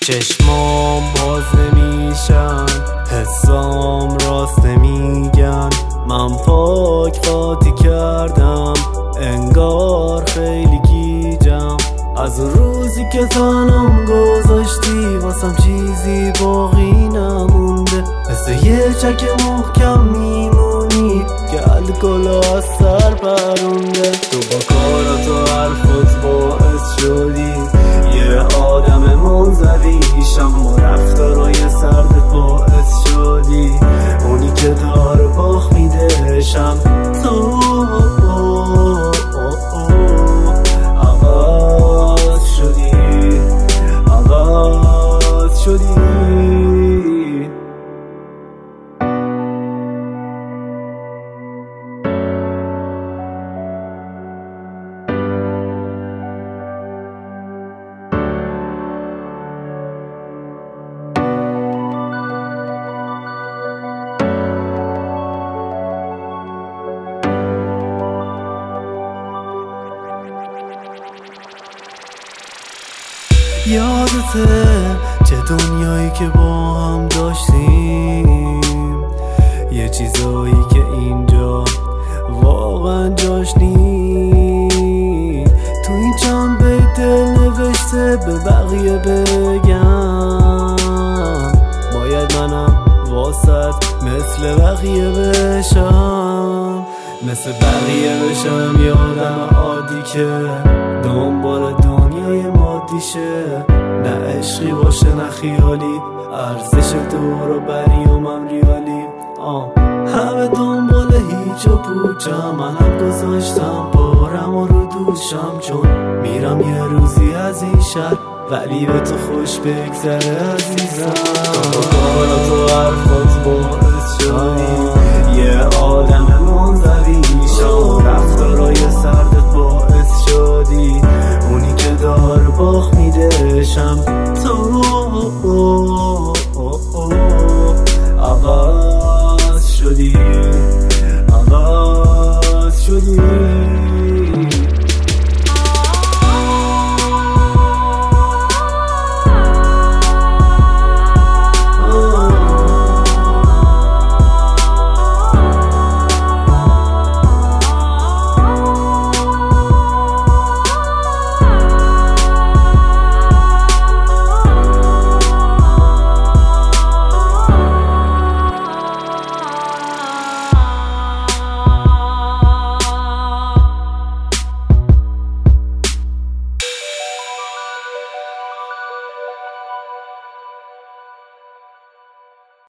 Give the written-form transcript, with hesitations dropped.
چشمام باز نمیشن، حسام راست نمیگن. من پاک قاطی کردم، انگار خیلی گیجم. از روزی که تنم گذاشتی واسم چیزی باقی نمونده. مثل یه چک محکم میمونی که الکل از سر پرونده. تو با کارات و حرفات باعث شدی یه آدم منزویشم، و رفتارای سردت باعث شدی اونی که داره باخ میدهشم. تو عوض شدی، عوض شدی. یادته چه دنیایی که با هم داشتیم، یه چیزایی که اینجا واقعا جاش نی. تو این چند بیت دل نوشته به بقیه بگم، باید منم واسط مثل بقیه بشم، مثل بقیه بشم. یه آدم عادی که دنبال دنیای مادیشه، نه عشقی باشه نه خیالی، ارزش دور و بری و من ریالی. همه دنبال هیچ و پوچم، منم گذاشتم بارم و رو دوشم، چون میرم یه روزی از این شهر ولی به تو خوش بگذره عزیزم.